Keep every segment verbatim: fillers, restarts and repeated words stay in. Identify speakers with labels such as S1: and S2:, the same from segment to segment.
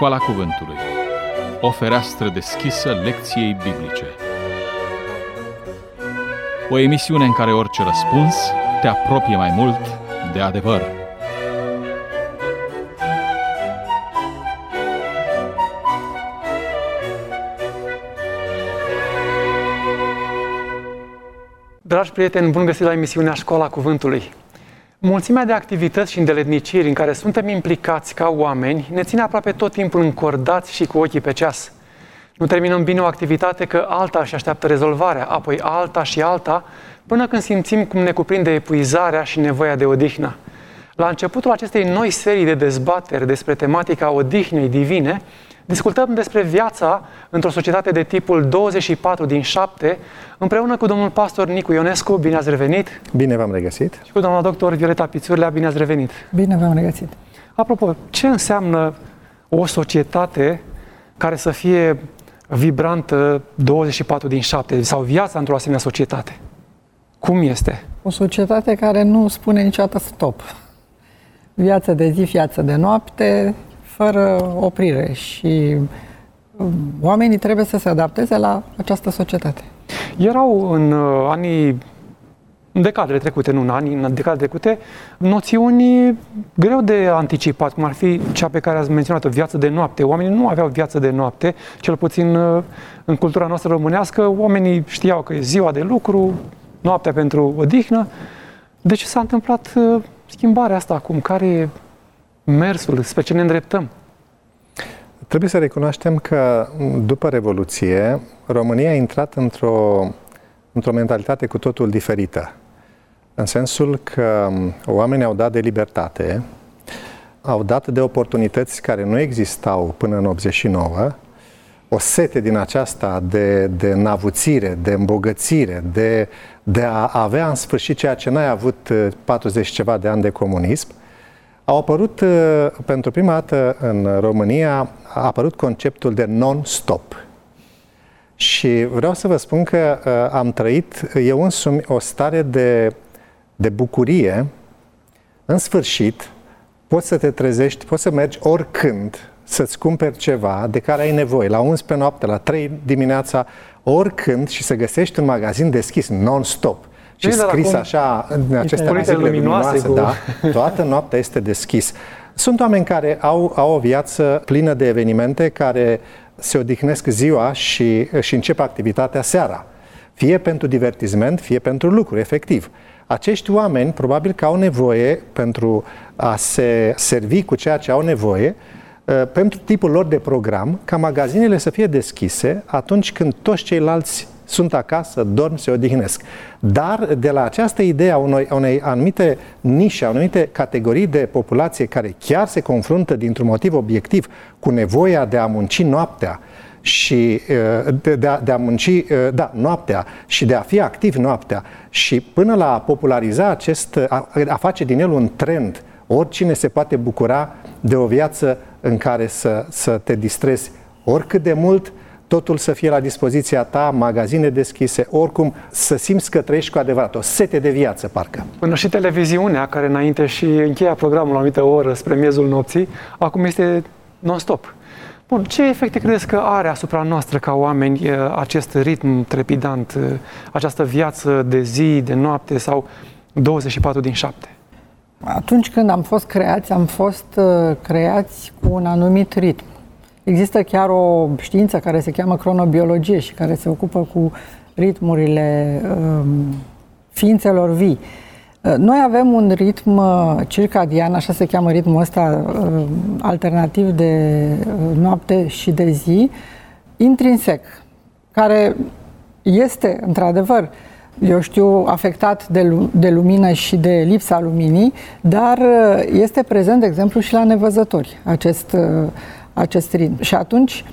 S1: Școala Cuvântului, o fereastră deschisă lecției biblice. O emisiune în care orice răspuns te apropie mai mult de adevăr.
S2: Dragi prieteni, bun găsit la emisiunea Școala Cuvântului. Mulțimea de activități și îndeletniciri în care suntem implicați ca oameni ne ține aproape tot timpul încordați și cu ochii pe ceas. Nu terminăm bine o activitate că alta își așteaptă rezolvarea, apoi alta și alta, până când simțim cum ne cuprinde epuizarea și nevoia de odihnă. La începutul acestei noi serii de dezbateri despre tematica odihnei divine, discutăm despre viața într-o societate de tipul douăzeci și patru din șapte, împreună cu domnul pastor Nicu Ionescu. Bine ați revenit!
S3: Bine v-am regăsit!
S2: Și cu doamna doctor Violeta Pițurlea. Bine ați revenit!
S4: Bine v-am regăsit!
S2: Apropo, ce înseamnă o societate care să fie vibrantă douăzeci și patru din șapte, sau viața într-o asemenea societate? Cum este?
S4: O societate care nu spune niciodată stop. Viață de zi, viață de noapte, fără oprire, și oamenii trebuie să se adapteze la această societate.
S2: Erau în uh, anii, în decadele trecute, nu în anii, în decadele trecute, noțiuni greu de anticipat, cum ar fi cea pe care ați menționat-o, viață de noapte. Oamenii nu aveau viață de noapte, cel puțin uh, în cultura noastră românească. Oamenii știau că e ziua de lucru, noaptea pentru odihnă. De ce s-a întâmplat uh, schimbarea asta acum? Care e mersul? Spre ce ne îndreptăm?
S3: Trebuie să recunoaștem că după Revoluție, România a intrat într-o, într-o mentalitate cu totul diferită. În sensul că oamenii au dat de libertate, au dat de oportunități care nu existau până în optzeci și nouă, o sete din aceasta de, de navuțire, de îmbogățire, de, de a avea în sfârșit ceea ce n-ai avut patruzeci ceva de ani de comunism. Au apărut, pentru prima dată în România, a apărut conceptul de non-stop. Și vreau să vă spun că am trăit eu însumi o stare de, de bucurie. În sfârșit, poți să te trezești, poți să mergi oricând să-ți cumperi ceva de care ai nevoie, la unsprezece noapte, la trei dimineața, oricând, și să găsești un magazin deschis non-stop. Și scris așa, în aceste vizibile luminoase, da, toată noaptea este deschis. Sunt oameni care au, au o viață plină de evenimente, care se odihnesc ziua și, și încep activitatea seara. Fie pentru divertisment, fie pentru lucru, efectiv. Acești oameni probabil că au nevoie, pentru a se servi cu ceea ce au nevoie, pentru tipul lor de program, ca magazinele să fie deschise atunci când toți ceilalți sunt acasă, dorm, se odihnesc. Dar de la această idee a unei, a unei anumite nișe, a unei anumite categorii de populație care chiar se confruntă dintr-un motiv obiectiv cu nevoia de a munci noaptea și de, de, a, de a munci da, noaptea și de a fi activ noaptea, și până la a populariza acest, a, a face din el un trend, oricine se poate bucura de o viață în care să, să te distrezi oricât de mult, totul să fie la dispoziția ta, magazine deschise, oricum să simți că trăiești cu adevărat, o sete de viață, parcă.
S2: Până și televiziunea, care înainte și încheia programul la o anumită oră spre miezul nopții, acum este non-stop. Bun, ce efecte credeți că are asupra noastră ca oameni acest ritm trepidant, această viață de zi, de noapte sau douăzeci și patru din șapte?
S4: Atunci când am fost creați, am fost uh, creați cu un anumit ritm. Există chiar o știință care se cheamă cronobiologie și care se ocupă cu ritmurile uh, ființelor vii. Uh, noi avem un ritm uh, circadian, așa se cheamă ritmul ăsta uh, alternativ de uh, noapte și de zi, intrinsec, care este, într-adevăr, eu știu, afectat de, de lumină și de lipsa luminii, dar este prezent, de exemplu, și la nevăzători acest, acest ritm. Și atunci,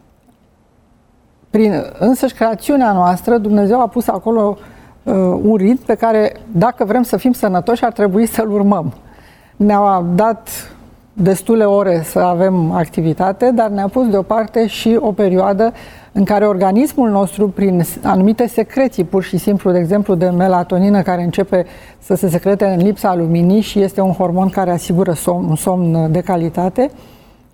S4: prin însăși creațiunea noastră, Dumnezeu a pus acolo uh, un ritm pe care, dacă vrem să fim sănătoși, ar trebui să-l urmăm. Ne-a dat destule ore să avem activitate, dar ne-a pus deoparte și o perioadă în care organismul nostru, prin anumite secreții, pur și simplu, de exemplu, de melatonină, care începe să se secrete în lipsa luminii și este un hormon care asigură somn, un somn de calitate,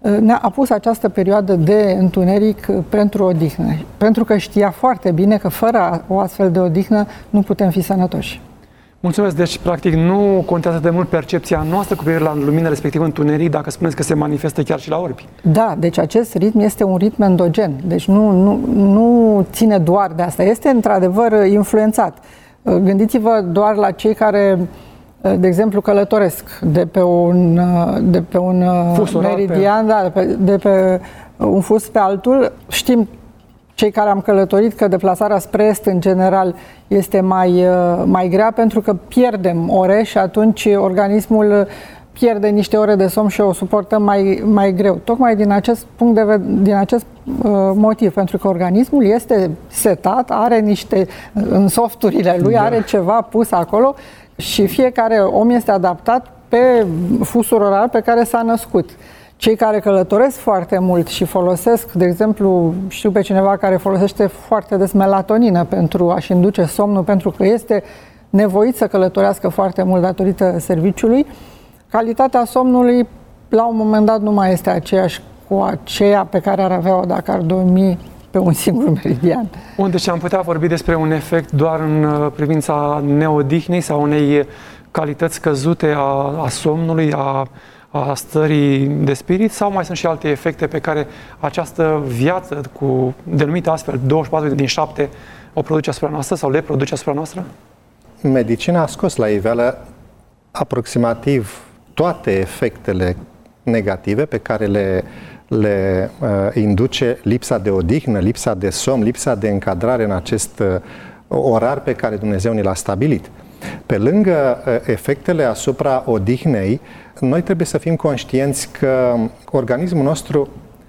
S4: ne-a pus această perioadă de întuneric pentru odihnă, pentru că știa foarte bine că fără o astfel de odihnă nu putem fi sănătoși.
S2: Mulțumesc. Deci, practic, nu contează de mult percepția noastră cu privire la lumină, respectiv întuneric, dacă spuneți că se manifestă chiar și la orbi.
S4: Da, deci acest ritm este un ritm endogen, deci nu, nu, nu ține doar de asta, este într-adevăr influențat. Gândiți-vă doar la cei care, de exemplu, călătoresc de pe un, de pe un meridian, da, de, pe, de pe un fus pe altul. Știm, cei care am călătorit, că deplasarea spre est, în general, este mai, mai grea pentru că pierdem ore și atunci organismul pierde niște ore de somn și o suportăm mai, mai greu. Tocmai din acest punct de vedere, din acest uh, motiv, pentru că organismul este setat, are niște, în softurile lui, da. Are ceva pus acolo și fiecare om este adaptat pe fusul orar pe care s-a născut. Cei care călătoresc foarte mult și folosesc, de exemplu, știu pe cineva care folosește foarte des melatonină pentru a-și induce somnul, pentru că este nevoit să călătorească foarte mult datorită serviciului, calitatea somnului la un moment dat nu mai este aceeași cu aceea pe care ar avea-o dacă ar dormi pe un singur meridian.
S2: Unde și am putea vorbi despre un efect doar în privința neodihnei sau unei calități scăzute a, a somnului, a, a stării de spirit, sau mai sunt și alte efecte pe care această viață, cu denumită astfel douăzeci și patru din șapte, o produce asupra noastră sau le produce asupra noastră?
S3: Medicina a scos la iveală aproximativ toate efectele negative pe care le, le uh, induce lipsa de odihnă, lipsa de somn, lipsa de încadrare în acest uh, orar pe care Dumnezeu ni l-a stabilit. Pe lângă uh, efectele asupra odihnei, noi trebuie să fim conștienți că organismul nostru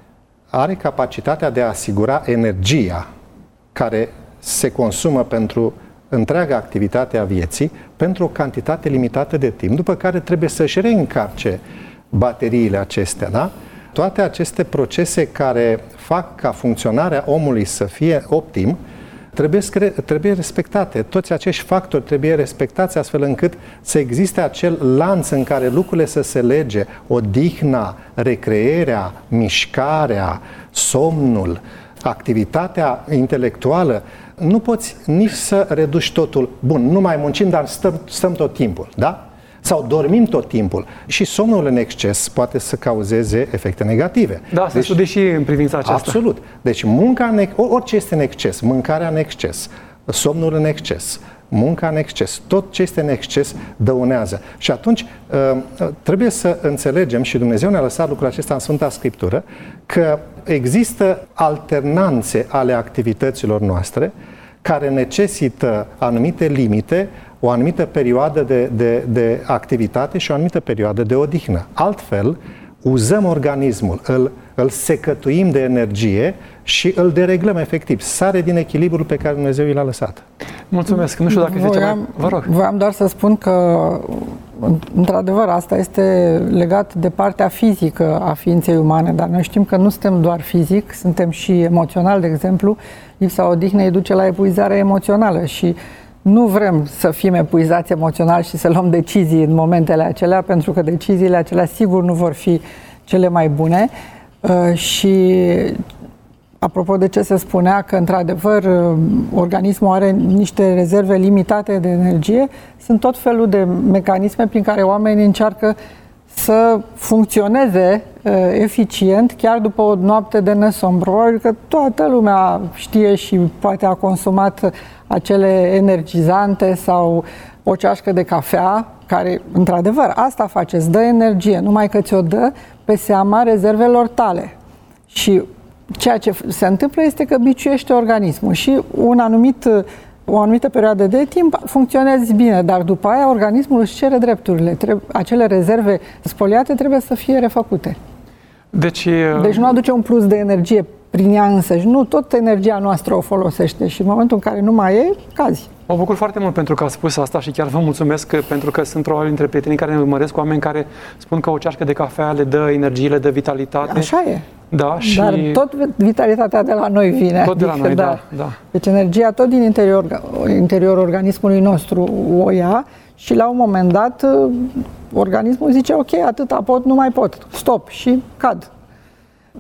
S3: are capacitatea de a asigura energia care se consumă pentru întreaga activitate a vieții pentru o cantitate limitată de timp, după care trebuie să-și reîncarce bateriile acestea, da? Toate aceste procese care fac ca funcționarea omului să fie optim, trebuie, trebuie respectate. Toți acești factori trebuie respectați astfel încât să existe acel lanț în care lucrurile să se lege, odihna, recreerea, mișcarea, somnul, activitatea intelectuală. Nu poți nici să reduci totul. Bun, nu mai muncim, dar stăm, stăm tot timpul, da? Sau dormim tot timpul. Și somnul în exces poate să cauzeze efecte negative.
S2: Da, se studie și în privința aceasta.
S3: Absolut. Deci munca în, orice este în exces, mâncarea în exces, somnul în exces, munca în exces, tot ce este în exces dăunează. Și atunci trebuie să înțelegem, și Dumnezeu ne-a lăsat lucrul acesta în Sfânta Scriptură, că există alternanțe ale activităților noastre care necesită anumite limite, o anumită perioadă de, de, de activitate și o anumită perioadă de odihnă. Altfel, uzăm organismul, îl, îl secătuim de energie și îl dereglăm efectiv. Sare din echilibrul pe care Dumnezeu i l-a lăsat.
S2: Mulțumesc. Nu știu dacă
S4: voiam,
S2: zice mai... Vă rog.
S4: Voiam doar să spun că, într-adevăr, asta este legat de partea fizică a ființei umane, dar noi știm că nu suntem doar fizic, suntem și emoțional, de exemplu. Lipsa odihnei duce la epuizare emoțională și nu vrem să fim epuizați emoțional și să luăm decizii în momentele acelea, pentru că deciziile acelea sigur nu vor fi cele mai bune. Și apropo de ce se spunea că, într-adevăr, organismul are niște rezerve limitate de energie, sunt tot felul de mecanisme prin care oamenii încearcă să funcționeze uh, eficient chiar după o noapte de nesomn. Probabil că toată lumea știe și poate a consumat acele energizante sau o ceașcă de cafea, care, într-adevăr, asta face, îți dă energie, numai că ți-o dă pe seama rezervelor tale. Și ceea ce se întâmplă este că biciuiește organismul și un anumit, o anumită perioadă de timp funcționezi bine, dar după aia organismul își cere drepturile. Acele rezerve spoliate trebuie să fie refăcute.
S2: Deci,
S4: deci nu aduce un plus de energie prin ea însăși. Nu, tot energia noastră o folosește și în momentul în care nu mai e, cazi.
S2: Mă bucur foarte mult pentru că ați spus asta și chiar vă mulțumesc pentru că sunt probabil dintre prietenii care ne urmăresc, oameni care spun că o ceașcă de cafea le dă energie, le dă vitalitate.
S4: Așa e.
S2: Da, și...
S4: Dar tot vitalitatea de la noi vine.
S2: Tot de la
S4: adică,
S2: noi,
S4: da.
S2: da, da.
S4: Deci energia tot din interior, interiorul organismului nostru o ia și la un moment dat organismul zice ok, atâta pot, nu mai pot, stop și cad.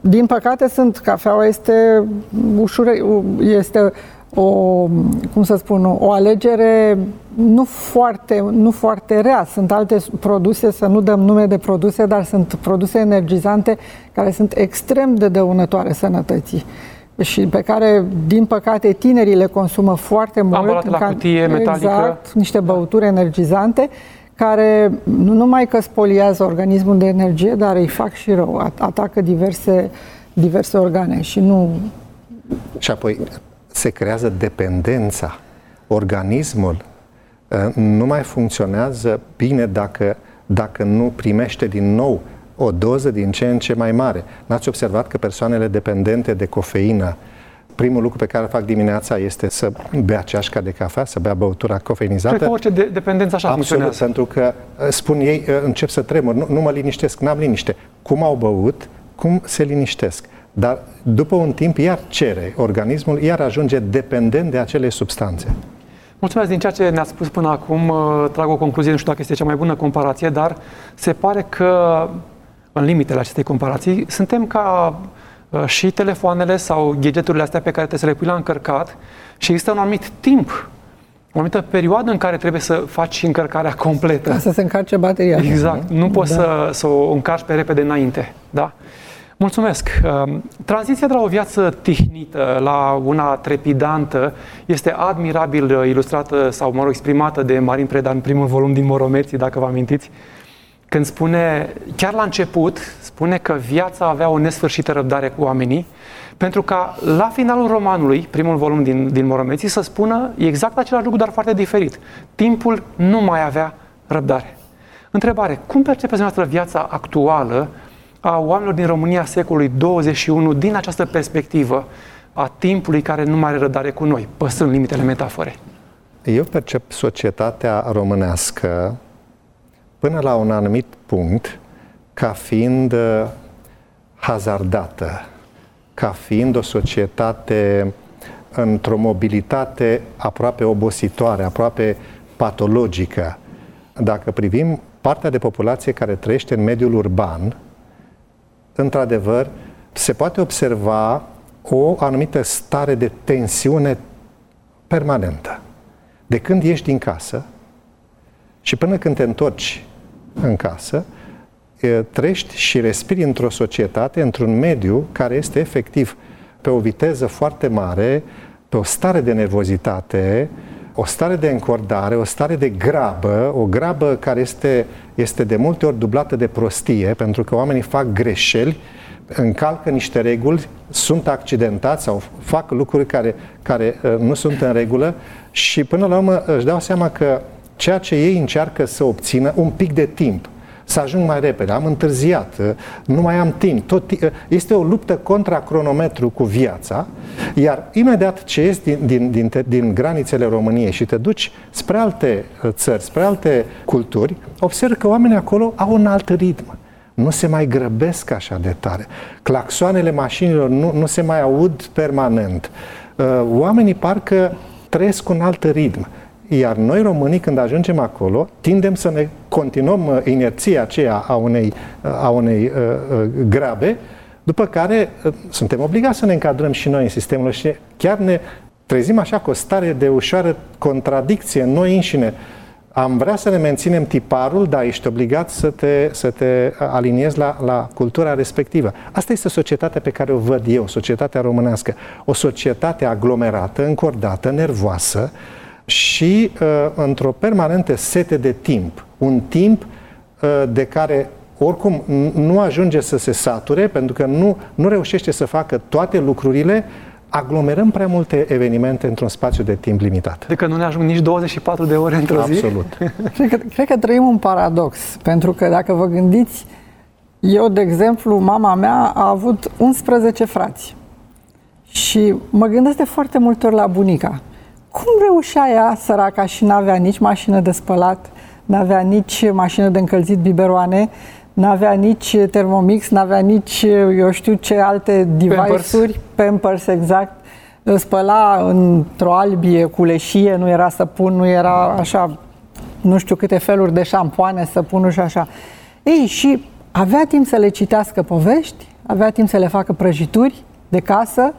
S4: din păcate sunt, cafeaua este ușură, este o, cum să spun, o alegere nu foarte, nu foarte rea. Sunt alte produse, să nu dăm nume de produse, dar sunt produse energizante care sunt extrem de dăunătoare sănătății și pe care, din păcate, tinerii le consumă foarte mult.
S2: Ambalate la cutie metalică.
S4: Exact, niște băuturi energizante care nu numai că spoliază organismul de energie, dar îi fac și rău, atacă diverse, diverse organe și nu...
S3: Și apoi se creează dependența. Organismul nu mai funcționează bine dacă, dacă nu primește din nou o doză din ce în ce mai mare. N-ați observat că persoanele dependente de cofeină, primul lucru pe care îl fac dimineața este să bea ceașca de cafea, să bea băutura cofeinizată?
S2: Cred că orice de- dependență așa
S3: Absolut,
S2: funcționează.
S3: pentru că, spun ei, încep să tremur, nu, nu mă liniștesc, n-am liniște. Cum au băut, cum se liniștesc. Dar după un timp iar cere, organismul iar ajunge dependent de acele substanțe.
S2: Mulțumesc. Din ceea ce ne-ați spus până acum, trag o concluzie, nu știu dacă este cea mai bună comparație, dar se pare că, în limitele acestei comparații, suntem ca și telefoanele sau gadgeturile astea pe care trebuie să le pui la încărcat și există un anumit timp, o anumită perioadă în care trebuie să faci încărcarea completă.
S4: Ca să se încarce bateria.
S2: Exact. Nu poți
S4: Da.
S2: să, să o încarci pe repede înainte. Da? Mulțumesc! Tranziția de la o viață tihnită la una trepidantă este admirabil ilustrată sau, mă rog, exprimată de Marin Preda în primul volum din Moromeții, dacă vă amintiți, când spune, chiar la început, spune că viața avea o nesfârșită răbdare cu oamenii, pentru ca la finalul romanului, primul volum din, din Moromeții, să spună exact același lucru, dar foarte diferit. Timpul nu mai avea răbdare. Întrebare, cum percepeți dumneavoastră viața actuală a oamenilor din România secolului douăzeci și unu din această perspectivă a timpului care nu mai are răbdare cu noi, păstrând limitele metaforei?
S3: Eu percep societatea românească până la un anumit punct ca fiind hazardată, ca fiind o societate într-o mobilitate aproape obositoare, aproape patologică. Dacă privim partea de populație care trăiește în mediul urban, într-adevăr, se poate observa o anumită stare de tensiune permanentă. De când ieși din casă și până când te întorci în casă, trăiești și respiri într-o societate, într-un mediu care este efectiv pe o viteză foarte mare, pe o stare de nervozitate, o stare de încordare, o stare de grabă, o grabă care este, este de multe ori dublată de prostie, pentru că oamenii fac greșeli, încalcă niște reguli, sunt accidentați sau fac lucruri care, care uh, nu sunt în regulă și până la urmă își dau seama că ceea ce ei încearcă să obțină, un pic de timp, să ajung mai repede, am întârziat, nu mai am timp. Tot, este o luptă contra cronometru cu viața, iar imediat ce ies din, din, din, din granițele României și te duci spre alte țări, spre alte culturi, observi că oamenii acolo au un alt ritm. Nu se mai grăbesc așa de tare. Claxoanele mașinilor nu, nu se mai aud permanent. Oamenii parcă trăiesc un alt ritm. Iar noi românii, când ajungem acolo, tindem să ne continuăm inerția aceea a unei, a unei uh, grabe, după care uh, suntem obligați să ne încadrăm și noi în sistemul și chiar ne trezim așa cu o stare de ușoară contradicție în noi înșine. Am vrea să ne menținem tiparul, dar ești obligat să te, să te aliniezi la, la cultura respectivă. Asta este societatea pe care o văd eu, societatea românească. O societate aglomerată, încordată, nervoasă, și uh, într-o permanentă sete de timp. Un timp uh, de care oricum nu ajunge să se sature, pentru că nu, nu reușește să facă toate lucrurile, aglomerăm prea multe evenimente într-un spațiu de timp limitat.
S2: Adică nu ne ajung nici douăzeci și patru de ore într-o zi?
S3: Absolut.
S4: Cred că, cred că trăim un paradox, pentru că dacă vă gândiți, eu, de exemplu, mama mea a avut unsprezece frați și mă gândesc de foarte multe ori la bunica. Cum reușea ea, săraca, și n-avea nici mașină de spălat, n-avea nici mașină de încălzit biberoane, n-avea nici Thermomix, n-avea nici, eu știu ce alte device-uri, Pampers, exact, spăla într-o albie cu leșie, nu era săpun, nu era așa, nu știu câte feluri de șampoane, săpunuri și așa. Ei, și avea timp să le citească povești, avea timp să le facă prăjituri de casă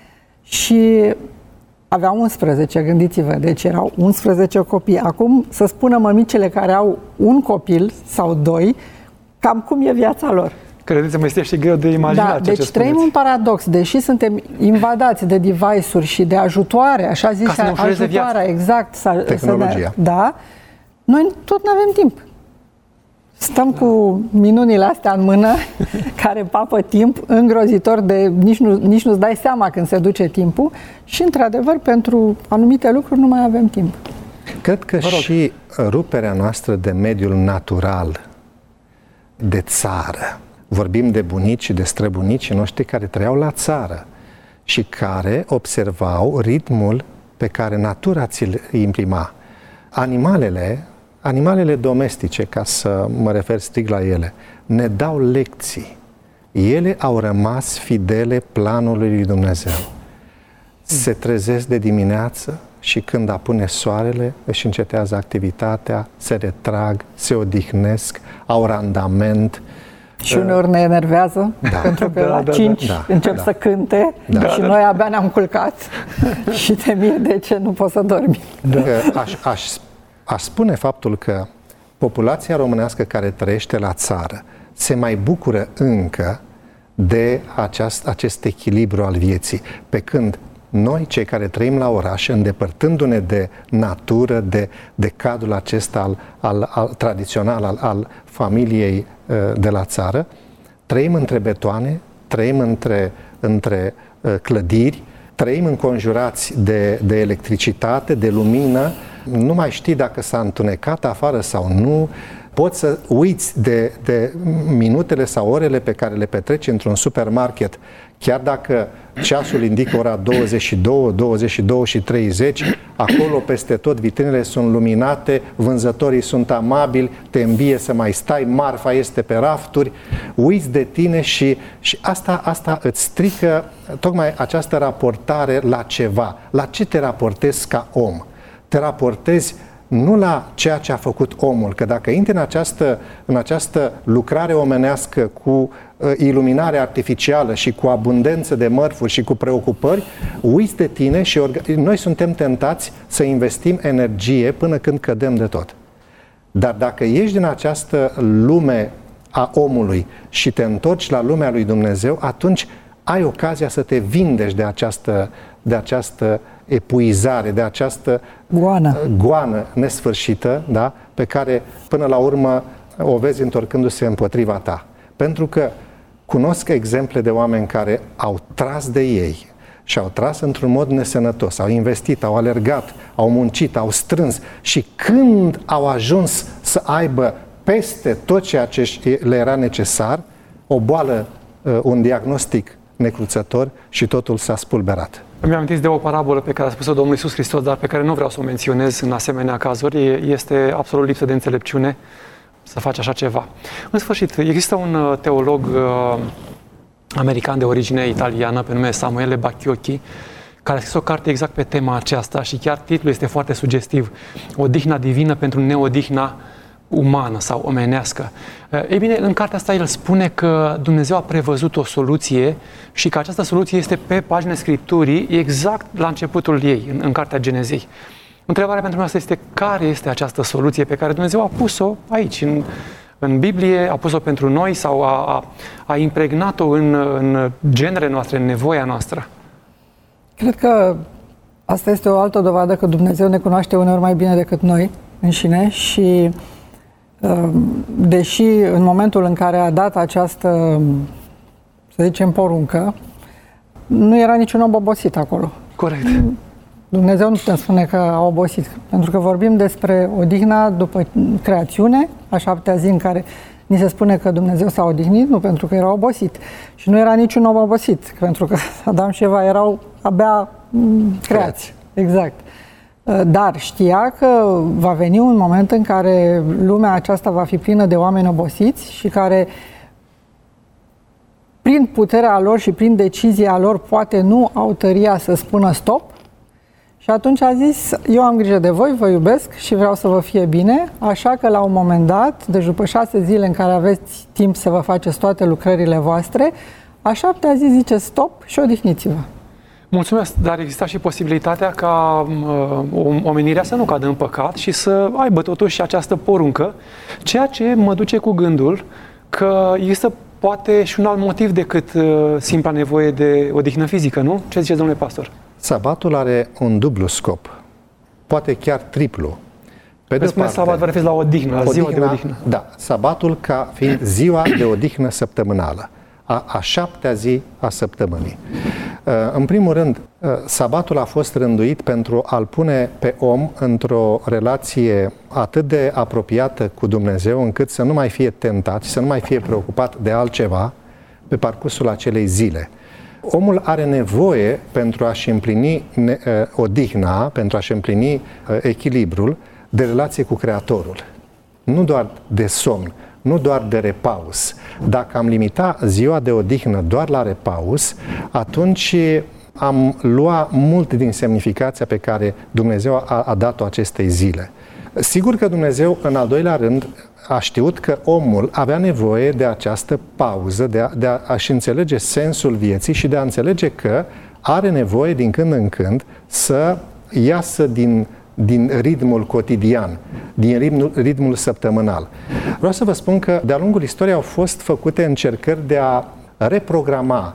S4: și avea unsprezece, gândiți-vă, deci erau unsprezece copii. Acum să spună mămicile care au un copil sau doi, cam cum e viața lor.
S2: Credeți-mă, este și greu de imaginat.
S4: Da, deci
S2: ce
S4: trăim un paradox. Deși suntem invadați de device-uri și de ajutoare, așa zis, ajutoarea, exact.
S3: Tehnologia.
S4: Să, da, noi tot nu avem timp. Stăm cu minunile astea în mână, care papă timp, îngrozitor de nici, nu, nici nu-ți dai seama când se duce timpul și, într-adevăr, pentru anumite lucruri nu mai avem timp.
S3: Cred că și ruperea noastră de mediul natural, de țară, vorbim de bunici și de străbunicii noștri care trăiau la țară și care observau ritmul pe care natura ți-l imprima. Animalele, animalele domestice, ca să mă refer strict la ele, ne dau lecții. Ele au rămas fidele planului lui Dumnezeu. Se trezesc de dimineață și când apune soarele, își încetează activitatea, se retrag, se odihnesc, au randament.
S4: Și uneori ne enervează, da. pentru că da, la da, cinci da, încep da. să cânte da. și da. noi abia ne-am culcat și te miri de ce nu poți să dormi.
S3: Da. Aș, aș, aș spune faptul că populația românească care trăiește la țară se mai bucură încă de aceast, acest echilibru al vieții, pe când noi, cei care trăim la oraș, îndepărtându-ne de natură, de, de cadrul acesta al, al, al, tradițional al, al familiei uh, de la țară, trăim între betoane, trăim între, între uh, clădiri, trăim înconjurați de, de electricitate, de lumină, nu mai știi dacă s-a întunecat afară sau nu, poți să uiți de, de minutele sau orele pe care le petreci într-un supermarket, chiar dacă ceasul indică ora douăzeci și două, douăzeci și două și treizeci, acolo peste tot vitrinele sunt luminate, vânzătorii sunt amabili, te îmbie să mai stai, marfa este pe rafturi, uiți de tine și, și asta, asta îți strică tocmai această raportare la ceva. La ce te raportezi ca om? Te raportezi nu la ceea ce a făcut omul, că dacă intri în această, în această lucrare omenească cu uh, iluminare artificială și cu abundență de mărfuri și cu preocupări, uiți de tine și orga- noi suntem tentați să investim energie până când cădem de tot. Dar dacă ieși din această lume a omului și te întorci la lumea lui Dumnezeu, atunci ai ocazia să te vindești de această, de această epuizare, de această
S4: goană.
S3: goană nesfârșită, da? Pe care până la urmă o vezi întorcându-se împotriva ta. Pentru că cunosc exemple de oameni care au tras de ei și au tras într-un mod nesănătos, au investit, au alergat, au muncit, au strâns și când au ajuns să aibă peste tot ceea ce le era necesar, o boală, un diagnostic necruțător și totul s-a spulberat.
S2: Îmi amintiți de o parabolă pe care a spus-o Domnul Iisus Hristos, dar pe care nu vreau să o menționez în asemenea cazuri. Este absolut lipsă de înțelepciune să faci așa ceva. În sfârșit, există un teolog uh, american de origine italiană, pe nume Samuele Bacchiocchi, care a scris o carte exact pe tema aceasta și chiar titlul este foarte sugestiv: Odihna divină pentru neodihna umană sau omenească. Ei bine, în cartea asta el spune că Dumnezeu a prevăzut o soluție și că această soluție este pe pagina Scripturii, exact la începutul ei, în, în cartea Genezei. Întrebarea pentru noi este: care este această soluție pe care Dumnezeu a pus-o aici, în, în Biblie, a pus-o pentru noi sau a, a, a impregnat-o în, în genele noastre, în nevoia noastră?
S4: Cred că asta este o altă dovadă că Dumnezeu ne cunoaște uneori mai bine decât noi înșine și deși în momentul în care a dat această, să zicem, poruncă, nu era niciun om obosit acolo.
S2: Corect.
S4: Dumnezeu nu putem spune că a obosit, pentru că vorbim despre odihna după creațiune, a șaptea zi în care ni se spune că Dumnezeu s-a odihnit, nu pentru că era obosit. Și nu era niciun om obosit, pentru că Adam și Eva erau abia creați. Exact. Dar știa că va veni un moment în care lumea aceasta va fi plină de oameni obosiți și care, prin puterea lor și prin decizia lor, poate nu au tăria să spună stop. Și atunci a zis: eu am grijă de voi, vă iubesc și vreau să vă fie bine, așa că la un moment dat, deci după șase zile în care aveți timp să vă faceți toate lucrările voastre, A șaptea zi zice stop și odihniți-vă.
S2: Mulțumesc, dar exista și posibilitatea ca uh, omenirea să nu cadă în păcat și să aibă totuși această poruncă, ceea ce mă duce cu gândul că există poate și un alt motiv decât uh, simpla nevoie de odihnă fizică, nu? Ce ziceți, domnule pastor?
S3: Sabatul are un dublu scop, poate chiar triplu. Pe
S2: de o parte, sabat vă referiți la odihnă, la
S3: odihna,
S2: ziua de odihnă.
S3: Da, sabatul ca fiind ziua de odihnă săptămânală, a, a șaptea zi a săptămânii. În primul rând, sabatul a fost rânduit pentru a-l pune pe om într-o relație atât de apropiată cu Dumnezeu, încât să nu mai fie tentat și să nu mai fie preocupat de altceva pe parcursul acelei zile. Omul are nevoie, pentru a-și împlini odihna, pentru a-și împlini echilibrul, de relație cu Creatorul. Nu doar de somn, nu doar de repaus. Dacă am limita ziua de odihnă doar la repaus, atunci am lua mult din semnificația pe care Dumnezeu a, a dat-o acestei zile. Sigur că Dumnezeu, în al doilea rând, a știut că omul avea nevoie de această pauză, de, a, de a, a-și înțelege sensul vieții și de a înțelege că are nevoie din când în când să iasă din din ritmul cotidian, din ritmul, ritmul săptămânal. Vreau să vă spun că de-a lungul istoriei au fost făcute încercări de a reprograma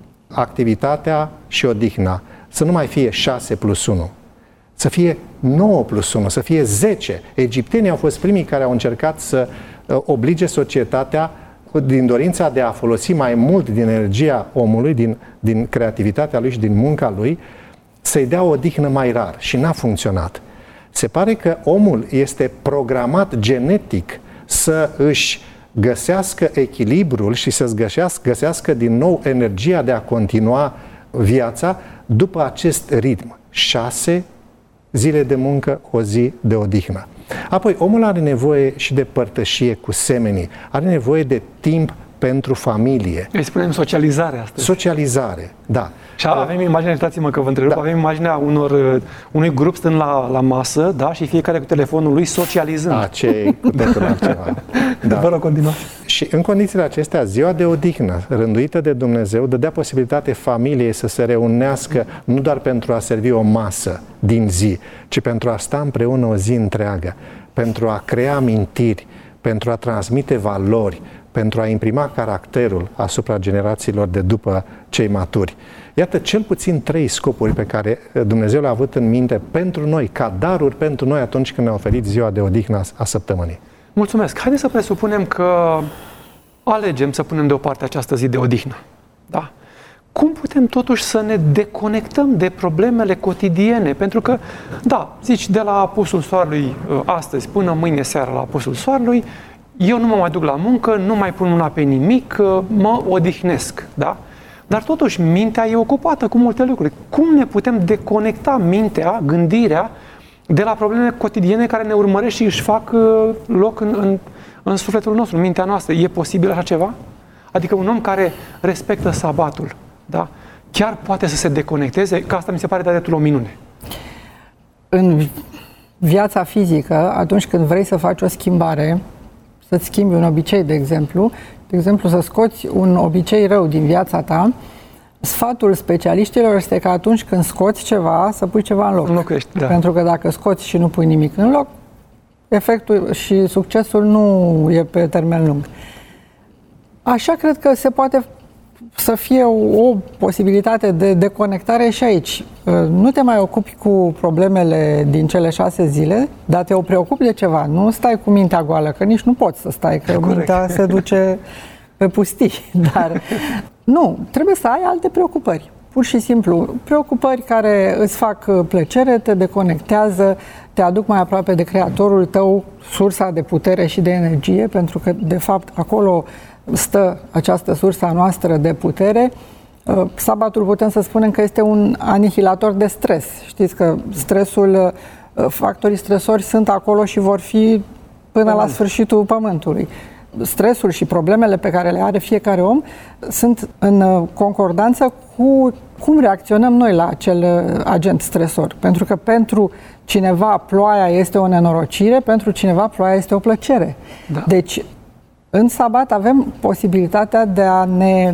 S3: activitatea și odihna, să nu mai fie șase plus unu, să fie nouă plus unu, să fie zece. Egiptenii au fost primii care au încercat să oblige societatea din dorința de a folosi mai mult din energia omului, din, din creativitatea lui și din munca lui, să-i dea o odihnă mai rar și n-a funcționat. Se pare că omul este programat genetic să își găsească echilibrul și să-ți găsească, găsească din nou energia de a continua viața după acest ritm. Șase zile de muncă, o zi de odihnă. Apoi, omul are nevoie și de părtășie cu semenii, are nevoie de timp pentru familie.
S2: Îi spunem socializare astăzi.
S3: Socializare, da.
S2: Și avem imaginea, iertați-mă că vă întrerup, da. avem imaginea unor, unui grup stând la, la masă, da, și fiecare cu telefonul lui socializând.
S3: A, ce cu totul altceva.
S2: Da. Vă rog, continuați.
S3: Și în condițiile acestea, ziua de odihnă, rânduită de Dumnezeu, dădea posibilitate familiei să se reunească nu doar pentru a servi o masă din zi, ci pentru a sta împreună o zi întreagă, pentru a crea amintiri, pentru a transmite valori, pentru a imprima caracterul asupra generațiilor de după cei maturi. Iată cel puțin trei scopuri pe care Dumnezeu le-a avut în minte pentru noi, ca daruri pentru noi atunci când ne-a oferit ziua de odihnă a săptămânii.
S2: Mulțumesc! Haideți să presupunem că alegem să punem deoparte această zi de odihnă. Da? Cum putem totuși să ne deconectăm de problemele cotidiene? Pentru că, da, zici, de la apusul soarelui astăzi până mâine seara la apusul soarelui, eu nu mă mai duc la muncă, nu mai pun mâna pe nimic, mă odihnesc, da? Dar totuși mintea e ocupată cu multe lucruri. Cum ne putem deconecta mintea, gândirea, de la problemele cotidiene care ne urmăresc și își fac loc în, în, în sufletul nostru, în mintea noastră? E posibil așa ceva? Adică un om care respectă sabatul, da? Chiar poate să se deconecteze? Că asta mi se pare de-a dreptul o minune.
S4: În viața fizică, atunci când vrei să faci o schimbare, să-ți schimbi un obicei, de exemplu, de exemplu, să scoți un obicei rău din viața ta, sfatul specialiștilor este că atunci când scoți ceva, să pui ceva în loc.
S2: Înlocuiești, da.
S4: Pentru că dacă scoți și nu pui nimic în loc, efectul și succesul nu e pe termen lung. Așa cred că se poate să fie o, o posibilitate de deconectare și aici. Nu te mai ocupi cu problemele din cele șase zile, dar te preocupi de ceva. Nu stai cu mintea goală, că nici nu poți să stai, că Corect. mintea se duce pe pustii. Dar nu, trebuie să ai alte preocupări. Pur și simplu, preocupări care îți fac plăcere, te deconectează, te aduc mai aproape de Creatorul tău, sursa de putere și de energie, pentru că, de fapt, acolo stă această sursă a noastră de putere. Sabatul putem să spunem că este un anihilator de stres. Știți că stresul, factorii stresori sunt acolo și vor fi până Pământ. la sfârșitul pământului. Stresul și problemele pe care le are fiecare om sunt în concordanță cu cum reacționăm noi la acel agent stresor. Pentru că pentru cineva ploaia este o nenorocire, pentru cineva ploaia este o plăcere. Da. Deci, în sabat avem posibilitatea de a ne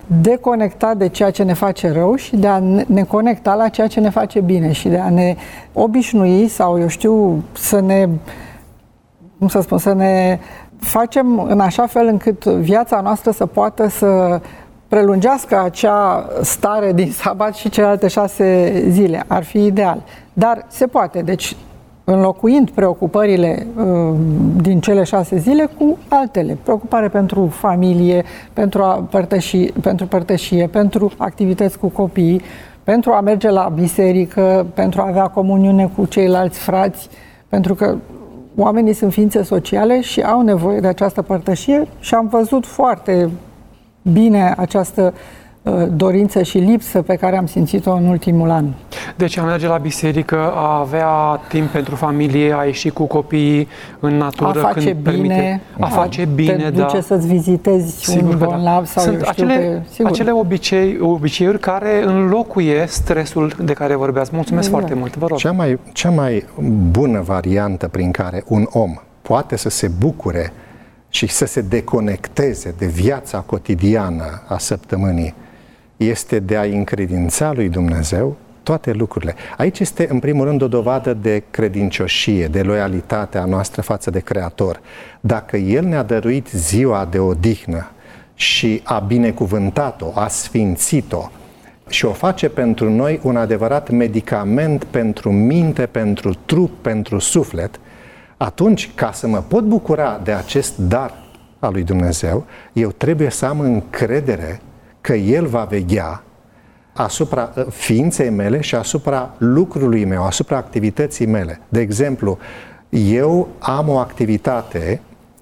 S4: deconecta de ceea ce ne face rău și de a ne conecta la ceea ce ne face bine și de a ne obișnui sau, eu știu, să ne, cum să spun, să ne facem în așa fel încât viața noastră să poată să prelungească acea stare din sabat și celelalte șase zile. Ar fi ideal. Dar se poate. Deci, înlocuind preocupările uh, din cele șase zile cu altele. Preocupare pentru familie, pentru, a părtăși, pentru părtășie, pentru activități cu copiii, pentru a merge la biserică, pentru a avea comuniune cu ceilalți frați, pentru că oamenii sunt ființe sociale și au nevoie de această părtășie și am văzut foarte bine această uh, dorință și lipsă pe care am simțit-o în ultimul an.
S2: Deci a merge la biserică, a avea timp pentru familie, a ieși cu copiii în natură,
S4: a face
S2: când
S4: bine,
S2: permite, a face bine,
S4: te duce
S2: da.
S4: să-ți vizitezi sigur un bolnav da. sau
S2: Sunt
S4: eu știu
S2: acele,
S4: pe, sigur.
S2: acele obicei, obiceiuri care înlocuie stresul de care vorbeați. Mulțumesc exact. foarte mult, vă rog.
S3: Cea mai, cea mai bună variantă prin care un om poate să se bucure și să se deconecteze de viața cotidiană a săptămânii este de a încredința lui Dumnezeu toate lucrurile. Aici este, în primul rând, o dovadă de credincioșie, de loialitate a noastră față de Creator. Dacă El ne-a dăruit ziua de odihnă și a binecuvântat-o, a sfințit-o și o face pentru noi un adevărat medicament pentru minte, pentru trup, pentru suflet, atunci, ca să mă pot bucura de acest dar al lui Dumnezeu, eu trebuie să am încredere că El va veghea asupra ființei mele și asupra lucrului meu, asupra activității mele. De exemplu, eu am o activitate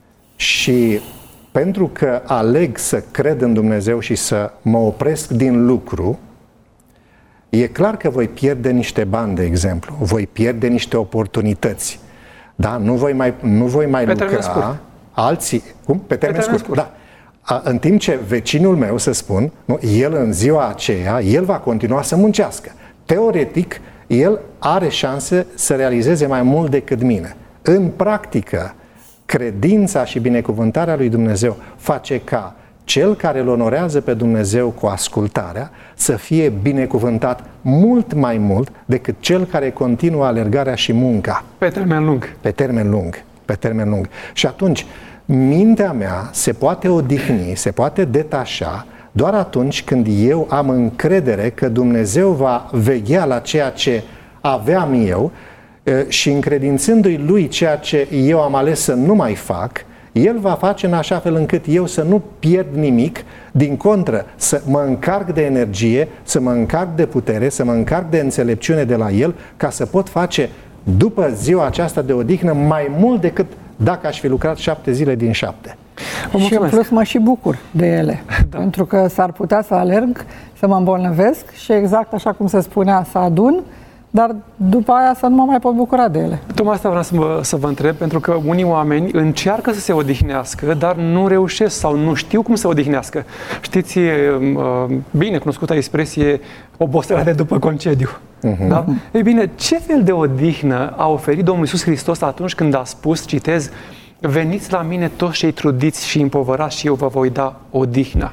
S3: și pentru că aleg să cred în Dumnezeu și să mă opresc din lucru, e clar că voi pierde niște bani, de exemplu, voi pierde niște oportunități. Da? Nu voi mai, nu voi mai
S2: pe
S3: lucra. Alții, cum? Pe termen,
S2: pe termen
S3: scurt.
S2: scurt.
S3: Da. A, în timp ce vecinul meu, să spun, nu, el în ziua aceea, el va continua să muncească. Teoretic, el are șanse să realizeze mai mult decât mine. În practică, credința și binecuvântarea lui Dumnezeu face ca cel care îl onorează pe Dumnezeu cu ascultarea să fie binecuvântat mult mai mult decât cel care continuă alergarea și munca.
S2: Pe termen lung.
S3: Pe termen lung. Pe termen lung. Și atunci, mintea mea se poate odihni, se poate detașa doar atunci când eu am încredere că Dumnezeu va veghea la ceea ce aveam eu și încredințându-i Lui ceea ce eu am ales să nu mai fac, El va face în așa fel încât eu să nu pierd nimic, din contră, să mă încarc de energie, să mă încarc de putere, să mă încarc de înțelepciune de la El, ca să pot face după ziua aceasta de odihnă mai mult decât dacă aș fi lucrat șapte zile din șapte.
S4: Și în plus mă și bucur de ele, da. Pentru că s-ar putea să alerg, să mă îmbolnăvesc și exact așa cum se spunea, să adun, dar după aia să nu mă mai pot bucura de ele.
S2: Tocmai asta vreau să vă, să vă întreb, pentru că unii oameni încearcă să se odihnească, dar nu reușesc sau nu știu cum să odihnească. Știți, bine cunoscută expresie, oboseala de după concediu. Uh-huh. Da? Ei bine, ce fel de odihnă a oferit Domnul Iisus Hristos atunci când a spus, citez, veniți la mine toți cei trudiți și împovărați și eu vă voi da odihnă.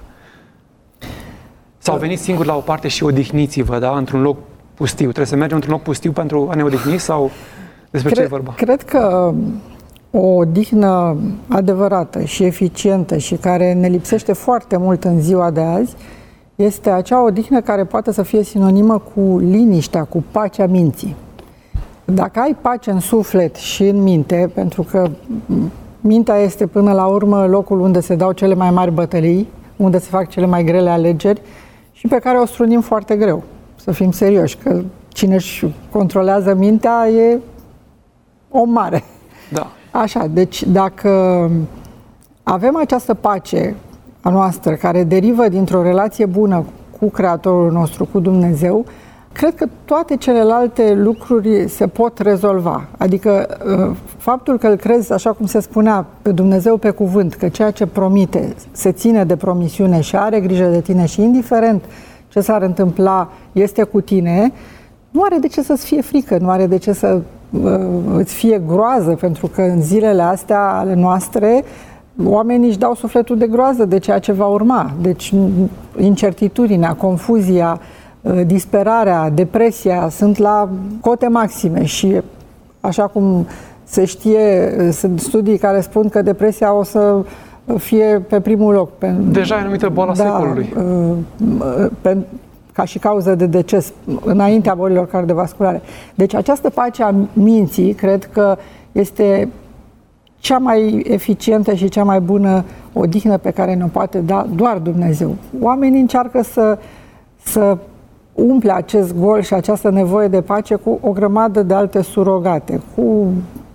S2: Sau veniți singuri la o parte și odihniți-vă, da? Într-un loc pustiu. Trebuie să mergem într-un loc pustiu pentru a ne odihni sau despre
S4: cred,
S2: ce e vorba?
S4: Cred că o odihnă adevărată și eficientă și care ne lipsește foarte mult în ziua de azi este acea odihnă care poate să fie sinonimă cu liniștea, cu pacea minții. Dacă ai pace în suflet și în minte, pentru că mintea este până la urmă locul unde se dau cele mai mari bătălii, unde se fac cele mai grele alegeri și pe care o strunim foarte greu. Să fim serioși, că cine își controlează mintea e om mare.
S2: Da.
S4: Așa, deci dacă avem această pace a noastră care derivă dintr-o relație bună cu Creatorul nostru, cu Dumnezeu, cred că toate celelalte lucruri se pot rezolva. Adică faptul că îl crezi, așa cum se spunea, pe Dumnezeu pe cuvânt, că ceea ce promite se ține de promisiune și are grijă de tine și indiferent ce s-ar întâmpla, este cu tine, nu are de ce să-ți fie frică, nu are de ce să uh, îți fie groază, pentru că în zilele astea ale noastre oamenii își dau sufletul de groază de ceea ce va urma. Deci incertitudinea, confuzia, disperarea, depresia sunt la cote maxime și așa cum se știe, sunt studii care spun că depresia o să fie pe primul loc.
S2: Deja e numită boala
S4: da,
S2: secolului.
S4: Pe, ca și cauză de deces, înaintea bolilor cardiovasculare. Deci această pace a minții, cred că este cea mai eficientă și cea mai bună odihnă pe care ne-o poate da doar Dumnezeu. Oamenii încearcă să, să umple acest gol și această nevoie de pace cu o grămadă de alte surogate, cu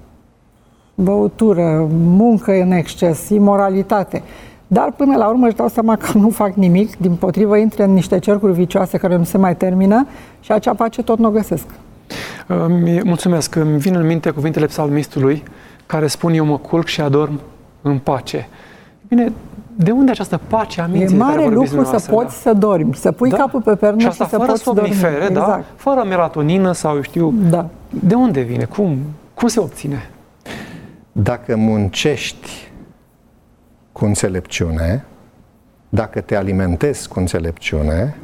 S4: băutură, muncă în exces, imoralitate. Dar până la urmă își dau seama că nu fac nimic, dimpotrivă intră în niște cercuri vicioase care nu se mai termină și acea pace tot nu o găsesc.
S2: Mulțumesc. Îmi vin în minte cuvintele psalmistului care spun: eu mă culc și adorm în pace. Bine, de unde această pace a minții?
S4: E mare lucru să poți da? să dormi, să pui da? capul pe pernă și, și să poți dormi.
S2: Somnifere,
S4: exact.
S2: da? Fără melatonină sau eu știu.
S4: Da.
S2: De unde vine? Cum? Cum se obține?
S3: Dacă muncești cu înțelepciune, dacă te alimentezi cu înțelepciune,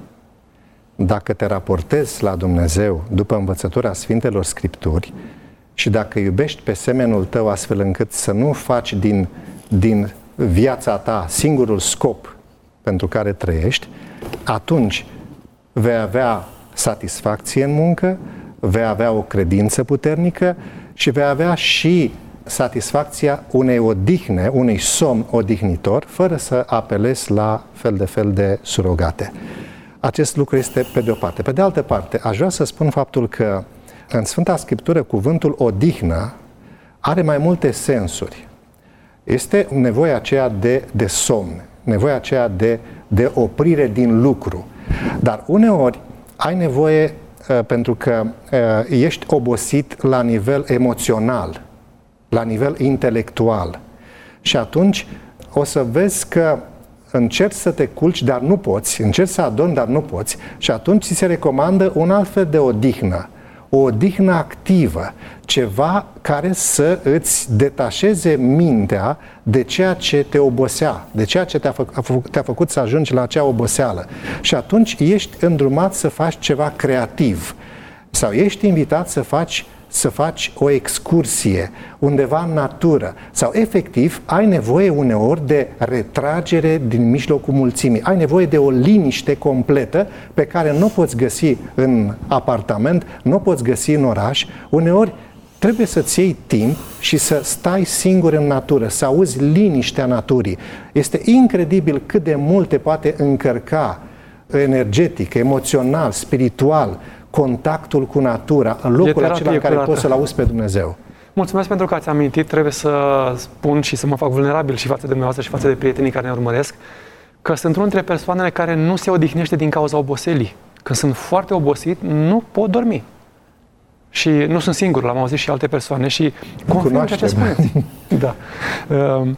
S3: dacă te raportezi la Dumnezeu după învățătura Sfintelor Scripturi și dacă iubești pe semenul tău astfel încât să nu faci din, din viața ta singurul scop pentru care trăiești, atunci vei avea satisfacție în muncă, vei avea o credință puternică și vei avea și satisfacția unei odihne, unui somn odihnitor, fără să apelezi la fel de fel de surogate. Acest lucru este pe de o parte. Pe de altă parte, aș vrea să spun faptul că în Sfânta Scriptură cuvântul odihnă are mai multe sensuri. Este nevoia aceea de, de somn, nevoia aceea de, de oprire din lucru. Dar uneori ai nevoie uh, pentru că uh, ești obosit la nivel emoțional, la nivel intelectual. Și atunci o să vezi că încerci să te culci, dar nu poți, încerci să adormi, dar nu poți, și atunci ți se recomandă un alt fel de odihnă, o odihnă activă, ceva care să îți detașeze mintea de ceea ce te obosea, de ceea ce te-a, fă, te-a făcut să ajungi la acea oboseală. Și atunci ești îndrumat să faci ceva creativ sau ești invitat să faci să faci o excursie undeva în natură sau efectiv ai nevoie uneori de retragere din mijlocul mulțimii. Ai nevoie de o liniște completă pe care nu o poți găsi în apartament, nu o poți găsi în oraș. Uneori trebuie să-ți iei timp și să stai singur în natură, să auzi liniștea naturii. Este incredibil cât de mult te poate încărca energetic, emoțional, spiritual, contactul cu natura, în locul acela în care curată. Poți să-L auzi pe Dumnezeu.
S2: Mulțumesc pentru că ați amintit. Trebuie să spun și să mă fac vulnerabil și față de dumneavoastră și față de prietenii care ne urmăresc, că sunt unul dintre persoanele care nu se odihnește din cauza oboselii. Când sunt foarte obosit, nu pot dormi. Și nu sunt singur, l-am auzit și alte persoane și confirm ceea ce spuneți. Da. Uh,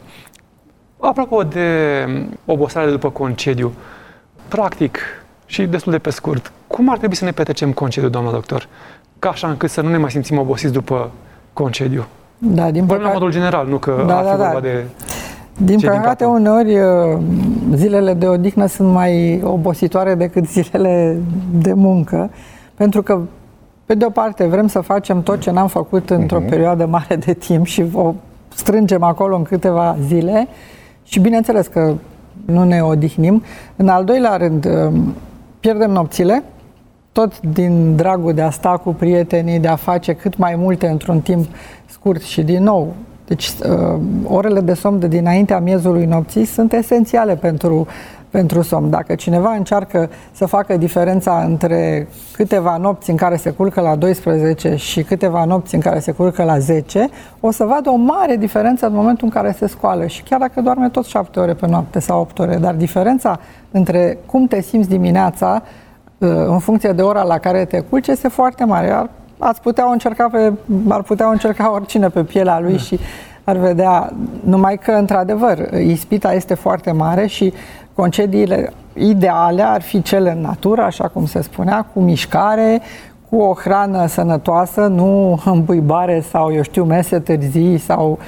S2: apropo de oboseală de după concediu, practic și destul de pe scurt, cum ar trebui să ne petrecem concediu, doamna doctor? Ca așa încât să nu ne mai simțim obosiți după concediu.
S4: Da, din păcate...
S2: la modul general, nu că
S4: da,
S2: ar fi
S4: da,
S2: vorba
S4: da.
S2: de...
S4: Din păcate, din uneori, zilele de odihnă sunt mai obositoare decât zilele de muncă, pentru că, pe de o parte, vrem să facem tot ce n-am făcut într-o uh-huh. perioadă mare de timp și o strângem acolo în câteva zile și, bineînțeles, că nu ne odihnim. În al doilea rând, pierdem nopțile, tot din dragul de a sta cu prietenii, de a face cât mai multe într-un timp scurt și din nou. Deci uh, orele de somn de dinaintea miezului nopții sunt esențiale pentru, pentru somn. Dacă cineva încearcă să facă diferența între câteva nopți în care se culcă la douăsprezece și câteva nopți în care se culcă la zece, o să vadă o mare diferență în momentul în care se scoală. Și chiar dacă doarme tot șapte ore pe noapte sau opt ore, dar diferența între cum te simți dimineața în funcție de ora la care te culci este foarte mare. Ar, ați putea o încerca pe, ar putea o încerca oricine pe pielea lui și ar vedea, numai că, într-adevăr, ispita este foarte mare și concediile ideale ar fi cele în natură, așa cum se spunea, cu mișcare, cu o hrană sănătoasă, nu îmbuibare sau, eu știu, mese târzii sau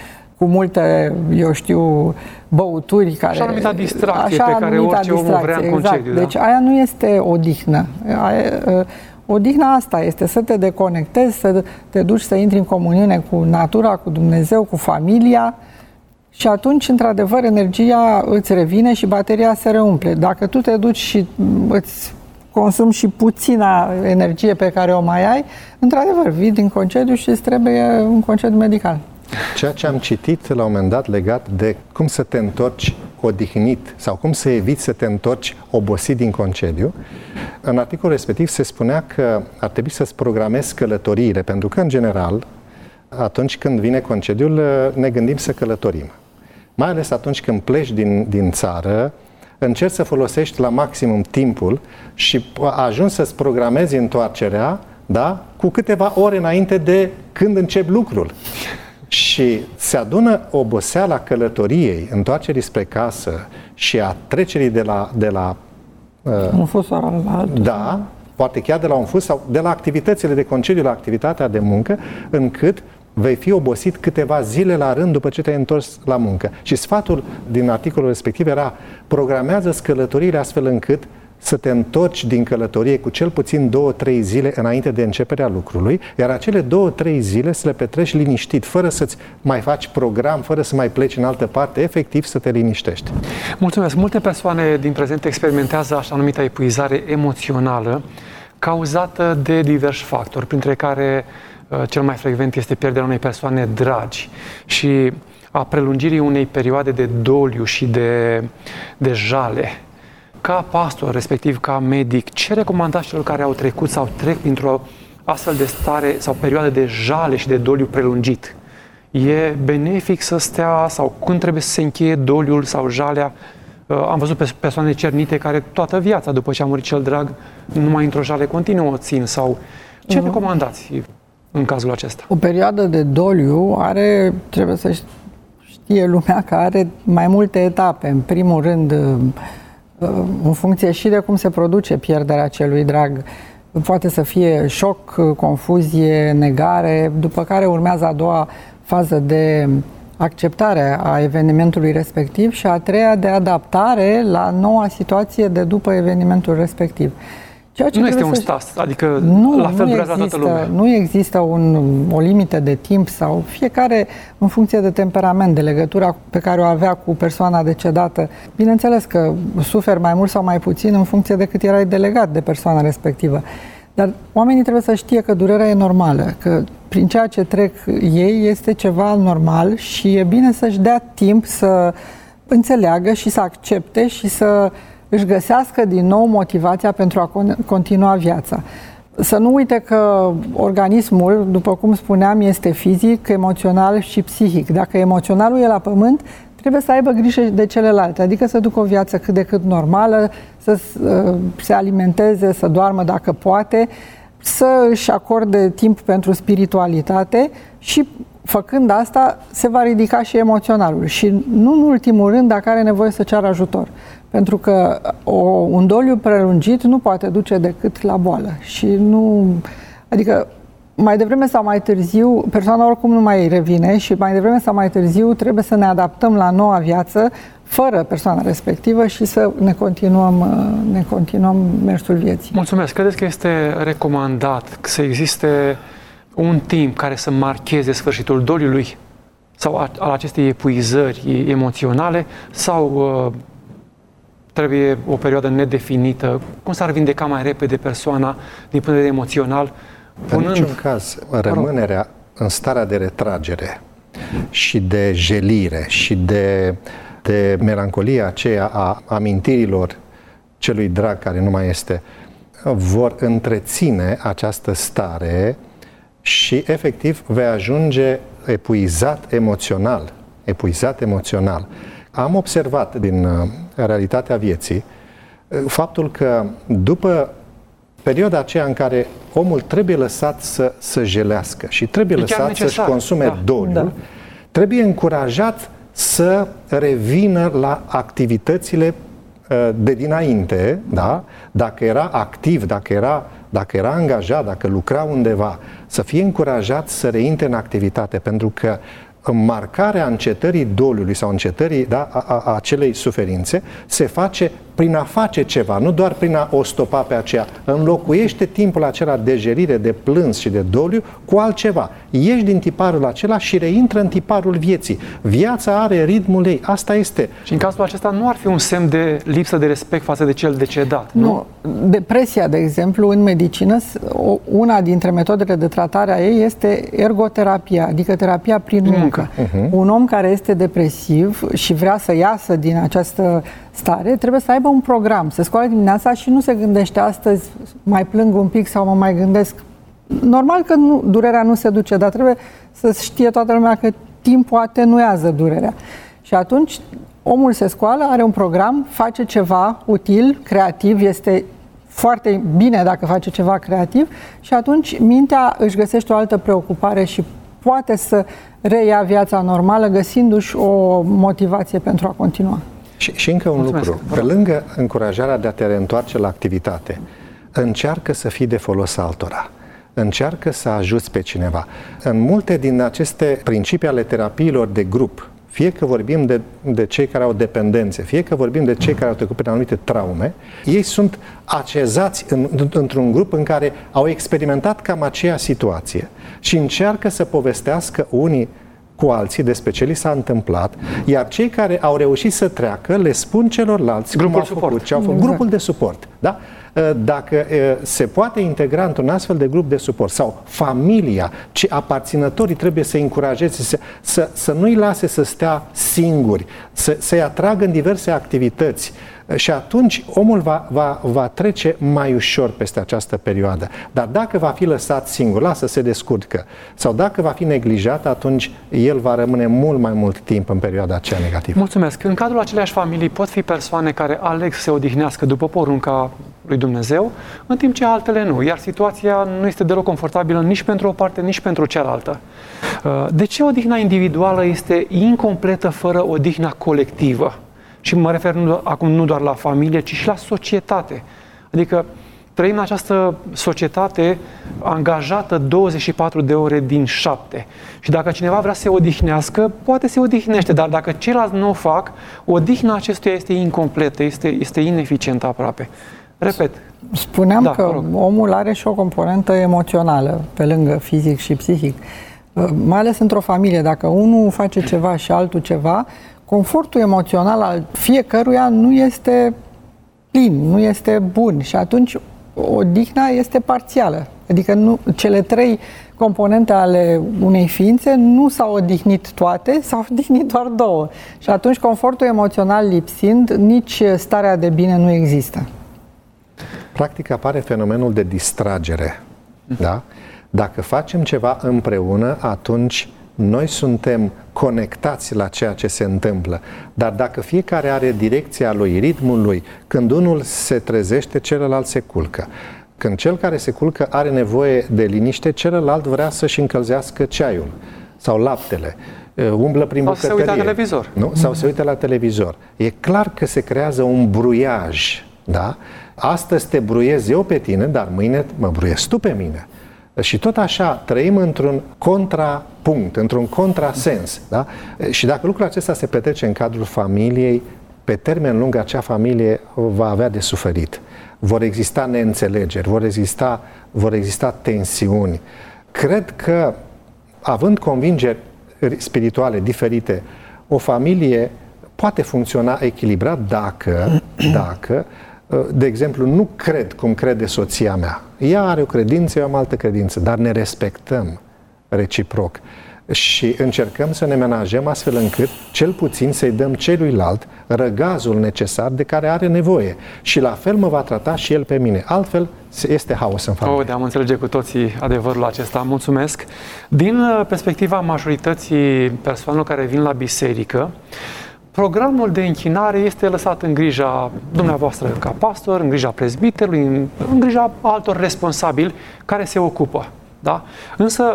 S4: cu multe, eu știu, băuturi care...
S2: Așa numită distracție
S4: așa
S2: pe care orice om o vrea în concediu.
S4: Exact.
S2: Da?
S4: Deci aia nu este odihnă. Aia, odihna asta este să te deconectezi, să te duci să intri în comuniune cu natura, cu Dumnezeu, cu familia și atunci, într-adevăr, energia îți revine și bateria se reumple. Dacă tu te duci și îți consumi și puțina energie pe care o mai ai, într-adevăr, vii din concediu și îți trebuie un concediu medical.
S3: Ceea ce am citit la un moment dat legat de cum să te întorci odihnit sau cum să eviți să te întorci obosit din concediu, în articolul respectiv se spunea că ar trebui să-ți programezi călătoriile, pentru că, în general, atunci când vine concediul, ne gândim să călătorim. Mai ales atunci când pleci din, din țară, încerci să folosești la maximum timpul și ajungi să-ți programezi întoarcerea, da, cu câteva ore înainte de când începi lucrul. Și se adună oboseala călătoriei, întoarcerii spre casă și a trecerii de la... De la
S4: uh, un fus la altul.
S3: Da, poate chiar de la un fus sau de la activitățile de concediu la activitatea de muncă, încât vei fi obosit câteva zile la rând după ce te-ai întors la muncă. Și sfatul din articolul respectiv era: programează-ți călătoriile astfel încât să te întorci din călătorie cu cel puțin două, trei zile înainte de începerea lucrului, iar acele două, trei zile să le petreci liniștit, fără să-ți mai faci program, fără să mai pleci în altă parte, efectiv să te liniștești.
S2: Mulțumesc! Multe persoane din prezent experimentează așa numită epuizare emoțională, cauzată de diversi factori, printre care uh, cel mai frecvent este pierderea unei persoane dragi și a prelungirii unei perioade de doliu și de, de jale. Ca pastor, respectiv ca medic, ce recomandați celor care au trecut sau trec printr-o astfel de stare sau perioadă de jale și de doliu prelungit? E benefic să stea sau când trebuie să se încheie doliul sau jalea? Am văzut persoane cernite care toată viața, după ce a murit cel drag, numai într-o jale continuă țin. Sau ce uh-huh. recomandați în cazul acesta?
S4: O perioadă de doliu are, trebuie să știe lumea că are mai multe etape. În primul rând, în funcție și de cum se produce pierderea celui drag, poate să fie șoc, confuzie, negare, după care urmează a doua fază de acceptare a evenimentului respectiv și a treia de adaptare la noua situație de după evenimentul respectiv. Ceea ce
S2: nu este un
S4: să...
S2: stas, adică
S4: nu,
S2: la fel
S4: nu
S2: durează
S4: există,
S2: toată lumea.
S4: Nu există un, o limită de timp sau fiecare în funcție de temperament, de legătura pe care o avea cu persoana decedată. Bineînțeles că suferi mai mult sau mai puțin în funcție de cât erai delegat de persoana respectivă. Dar oamenii trebuie să știe că durerea e normală, că prin ceea ce trec ei este ceva normal și e bine să-și dea timp să înțeleagă și să accepte și să își găsească din nou motivația pentru a continua viața. Să nu uite că organismul, după cum spuneam, este fizic, emoțional și psihic. Dacă emoționalul e la pământ, trebuie să aibă grijă de celelalte, adică să ducă o viață cât de cât normală, să se alimenteze, să doarmă dacă poate, să își acorde timp pentru spiritualitate și făcând asta se va ridica și emoționalul. Și nu în ultimul rând dacă are nevoie să ceară ajutor. Pentru că o, un doliu prelungit nu poate duce decât la boală. Și nu, adică mai devreme sau mai târziu, persoana oricum nu mai revine și mai devreme sau mai târziu trebuie să ne adaptăm la noua viață fără persoana respectivă și să ne continuăm, ne continuăm mersul vieții.
S2: Mulțumesc! Credeți că este recomandat să existe un timp care să marcheze sfârșitul doliului sau al acestei epuizări emoționale sau uh, trebuie o perioadă nedefinită? Cum s-ar vindeca mai repede persoana din punct de vedere emoțional?
S3: Punând... În niciun caz, rămânerea în starea de retragere și de jelire și de, de melancolia aceea a amintirilor celui drag care nu mai este, vor întreține această stare și efectiv vei ajunge epuizat emoțional. Epuizat emoțional. Am observat din realitatea vieții faptul că după perioada aceea în care omul trebuie lăsat să, să jelească și trebuie lăsat să-și consume da, doliul, da. trebuie încurajat să revină la activitățile de dinainte, da? Dacă era activ, dacă era, dacă era angajat, dacă lucra undeva, să fie încurajat să reintre în activitate, pentru că marcarea încetării doliului sau încetării, da, a, a, a acelei suferințe se face prin a face ceva, nu doar prin a o stopa pe aceea. Înlocuiește timpul acela de gerire, de plâns și de doliu cu altceva. Ieși din tiparul acela și reintră în tiparul vieții. Viața are ritmul ei. Asta este.
S2: Și în cazul acesta nu ar fi un semn de lipsă de respect față de cel decedat, nu?
S4: Nu. Depresia, de exemplu, în medicină, una dintre metodele de tratare a ei este ergoterapia, adică terapia prin muncă. Uh-huh. Un om care este depresiv și vrea să iasă din această stare, trebuie să aibă un program, să scoală dimineața și nu se gândește astăzi mai plâng un pic sau mă mai gândesc. Normal că nu, durerea nu se duce, dar trebuie să știe toată lumea că timpul atenuează durerea. Și atunci omul se scoală, are un program, face ceva util, creativ, este foarte bine dacă face ceva creativ și atunci mintea își găsește o altă preocupare și poate să reia viața normală găsindu-și o motivație pentru a continua.
S3: Și, și încă un Mulțumesc. lucru. Pe lângă încurajarea de a te reîntoarce la activitate, încearcă să fii de folos altora. Încearcă să ajuți pe cineva. În multe din aceste principii ale terapiilor de grup, fie că vorbim de, de cei care au dependențe, fie că vorbim de cei care au trecut prin anumite traume, ei sunt așezați în, într-un grup în care au experimentat cam aceea situație și încearcă să povestească unii cu alții despre ce li s-a întâmplat, iar cei care au reușit să treacă le spun celorlalți
S2: grupul
S3: cum au
S2: suport.
S3: făcut, ce au făcut. Exact. Grupul de suport. Da? Dacă se poate integra într-un astfel de grup de suport sau familia, ci aparținătorii trebuie să încurajeze, să, să, să nu-i lase să stea singuri, să, să-i atragă în diverse activități și atunci omul va, va, va trece mai ușor peste această perioadă. Dar dacă va fi lăsat singur, lasă se descurcă, sau dacă va fi neglijat, atunci el va rămâne mult mai mult timp în perioada aceea negativă.
S2: Mulțumesc. În cadrul aceleași familii pot fi persoane care aleg să se odihnească după porunca lui Dumnezeu, în timp ce altele nu. Iar situația nu este deloc confortabilă nici pentru o parte, nici pentru cealaltă. De ce odihna individuală este incompletă fără odihna colectivă? Și mă refer nu, acum nu doar la familie, ci și la societate. Adică trăim în această societate angajată douăzeci și patru de ore din șapte. Și dacă cineva vrea să se odihnească, poate se odihnește, dar dacă ceilalți nu o fac, odihna acestuia este incompletă, este, este ineficientă aproape. Repet.
S4: Spuneam da, că omul are și o componentă emoțională, pe lângă fizic și psihic. Mai ales într-o familie, dacă unul face ceva și altul ceva, confortul emoțional al fiecăruia nu este plin, nu este bun și atunci odihna este parțială. Adică nu, cele trei componente ale unei ființe nu s-au odihnit toate, s-au odihnit doar două. Și atunci confortul emoțional lipsind, nici starea de bine nu există.
S3: Practic apare fenomenul de distragere. Da? Dacă facem ceva împreună, atunci noi suntem conectați la ceea ce se întâmplă. Dar dacă fiecare are direcția lui, ritmul lui, când unul se trezește, celălalt se culcă. Când cel care se culcă are nevoie de liniște, celălalt vrea să-și încălzească ceaiul sau laptele. Umblă prin bucătărie.
S2: Sau se uită la televizor.
S3: Nu? Sau se uită la televizor. E clar că se creează un bruiaj. Da? Astăzi te bruiez eu pe tine, dar mâine mă bruiezi tu pe mine. Și tot așa trăim într-un contrapunct, într-un contrasens. Da? Și dacă lucrul acesta se petrece în cadrul familiei, pe termen lung acea familie va avea de suferit. Vor exista neînțelegeri, vor exista, vor exista tensiuni. Cred că, având convingeri spirituale diferite, o familie poate funcționa echilibrat dacă, dacă de exemplu, nu cred cum crede soția mea. Ea are o credință, eu am altă credință, dar ne respectăm reciproc și încercăm să ne menajăm astfel încât, cel puțin, să-i dăm celuilalt răgazul necesar de care are nevoie. Și la fel mă va trata și el pe mine. Altfel, este haos în familie.
S2: Oh, da, am înțelege cu toții adevărul acesta. Mulțumesc! Din perspectiva majorității persoanelor care vin la biserică, programul de închinare este lăsat în grija dumneavoastră ca pastor, în grija prezbiterului, în, în grija altor responsabili care se ocupă. Da? Însă,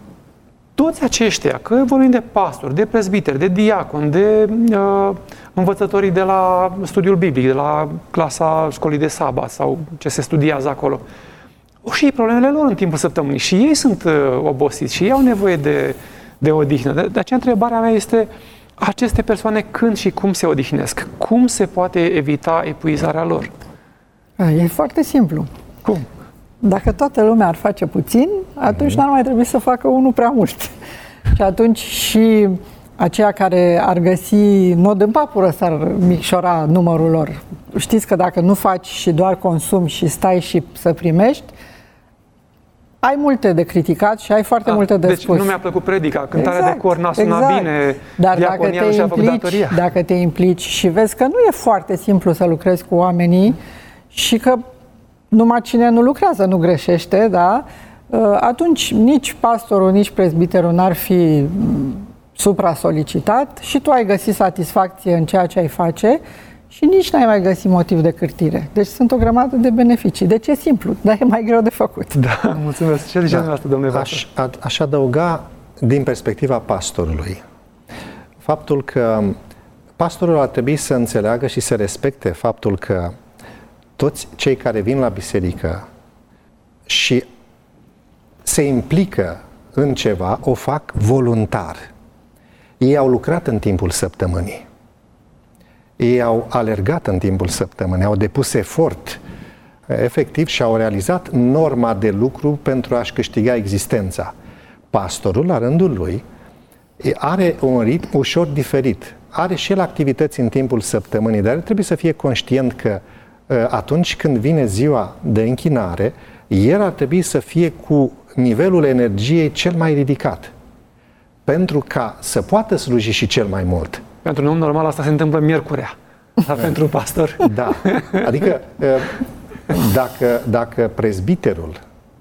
S2: toți aceștia, că vorbim de pastori, de prezbiteri, de diaconi, de uh, învățătorii de la studiul biblic, de la clasa școlii de sabat sau ce se studiază acolo, au și ei problemele lor în timpul săptămânii și ei sunt uh, obosiți și ei au nevoie de de odihnă. De, de aceea întrebarea mea este, aceste persoane când și cum se odihnesc? Cum se poate evita epuizarea lor?
S4: E foarte simplu.
S2: Cum?
S4: Dacă toată lumea ar face puțin, atunci mm-hmm. n-ar mai trebui să facă unul prea mult. Și atunci și aceia care ar găsi nod în papură s-ar micșora numărul lor. Știți că dacă nu faci și doar consumi și stai și să primești, ai multe de criticat și ai foarte A, multe de
S2: deci
S4: spus.
S2: Deci nu mi-a plăcut predica, cântarea
S4: exact,
S2: de cor n-a sunat
S4: exact.
S2: bine,
S4: dar dacă te, implici, dacă te implici și vezi că nu e foarte simplu să lucrezi cu oamenii și că numai cine nu lucrează nu greșește, da? Atunci nici pastorul, nici prezbiterul n-ar fi supra-solicitat și tu ai găsit satisfacție în ceea ce ai face și nici n-ai mai găsit motiv de cârtire. Deci sunt o grămadă de beneficii. Deci e simplu, dar e mai greu de făcut.
S2: Da, mulțumesc. Ce ziceți asta, domnule
S3: Aș, aș adăuga din perspectiva pastorului faptul că pastorul ar trebui să înțeleagă și să respecte faptul că toți cei care vin la biserică și se implică în ceva, o fac voluntar. Ei au lucrat în timpul săptămânii. Ei au alergat în timpul săptămânii, au depus efort efectiv și au realizat norma de lucru pentru a-și câștiga existența. Pastorul, la rândul lui, are un ritm ușor diferit. Are și el activități în timpul săptămânii, dar trebuie să fie conștient că atunci când vine ziua de închinare, el ar trebui să fie cu nivelul energiei cel mai ridicat, pentru ca să poată sluji și cel mai mult.
S2: Pentru un om normal asta se întâmplă miercurea, dar pentru pastor...
S3: Da, adică dacă, dacă prezbiterul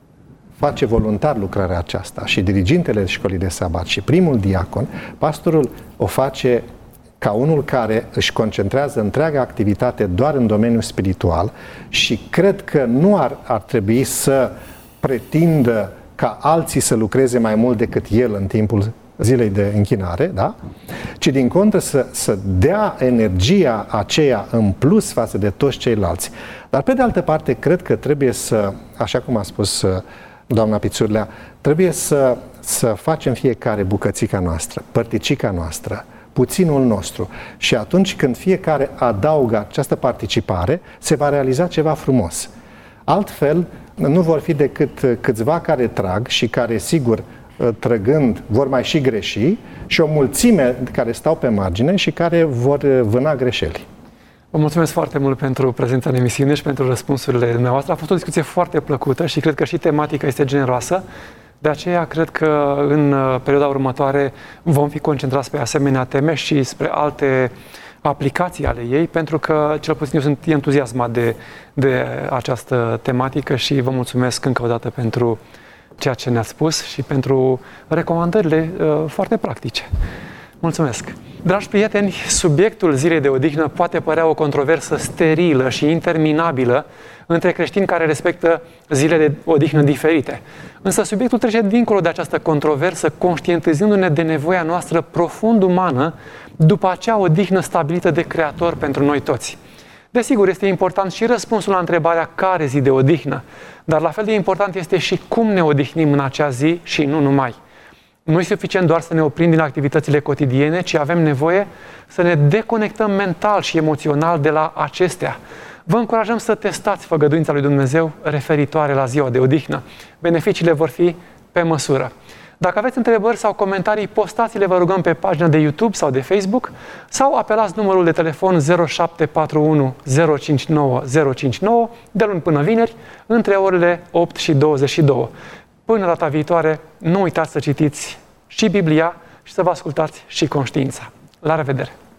S3: face voluntar lucrarea aceasta și dirigintele școlii de sabat și primul diacon, pastorul o face ca unul care își concentrează întreaga activitate doar în domeniul spiritual și cred că nu ar, ar trebui să pretindă ca alții să lucreze mai mult decât el în timpul zilei de închinare, da? Ci din contră să, să dea energia aceea în plus față de toți ceilalți. Dar pe de altă parte, cred că trebuie să, așa cum a spus doamna Pițurlea, trebuie să, să facem fiecare bucățica noastră, părticica noastră, puținul nostru. Și atunci când fiecare adaugă această participare, se va realiza ceva frumos. Altfel, nu vor fi decât câțiva care trag și care, sigur, trăgând, vor mai și greși și o mulțime care stau pe margine și care vor vâna greșeli.
S2: Vă mulțumesc foarte mult pentru prezența în emisiune și pentru răspunsurile dumneavoastră. A fost o discuție foarte plăcută și cred că și tematica este generoasă. De aceea, cred că în perioada următoare vom fi concentrați pe asemenea teme și spre alte aplicații ale ei, pentru că, cel puțin, eu sunt entuziasmat de, de această tematică și vă mulțumesc încă o dată pentru ceea ce ne-ați spus și pentru recomandările uh, foarte practice. Mulțumesc! Dragi prieteni, subiectul zilei de odihnă poate părea o controversă sterilă și interminabilă între creștini care respectă zile de odihnă diferite. Însă subiectul trece dincolo de această controversă, conștientizându-ne de nevoia noastră profund umană după acea odihnă stabilită de Creator pentru noi toți. Desigur, este important și răspunsul la întrebarea care zi de odihnă, dar la fel de important este și cum ne odihnim în acea zi și nu numai. Nu e suficient doar să ne oprim din activitățile cotidiene, ci avem nevoie să ne deconectăm mental și emoțional de la acestea. Vă încurajăm să testați făgăduința lui Dumnezeu referitoare la ziua de odihnă. Beneficiile vor fi pe măsură. Dacă aveți întrebări sau comentarii, postați-le, vă rugăm, pe pagina de YouTube sau de Facebook sau apelați numărul de telefon zero șapte patru unu zero cinci nouă zero cinci nouă de luni până vineri, între orele opt și douăzeci și două. Până data viitoare, nu uitați să citiți și Biblia și să vă ascultați și conștiința. La revedere!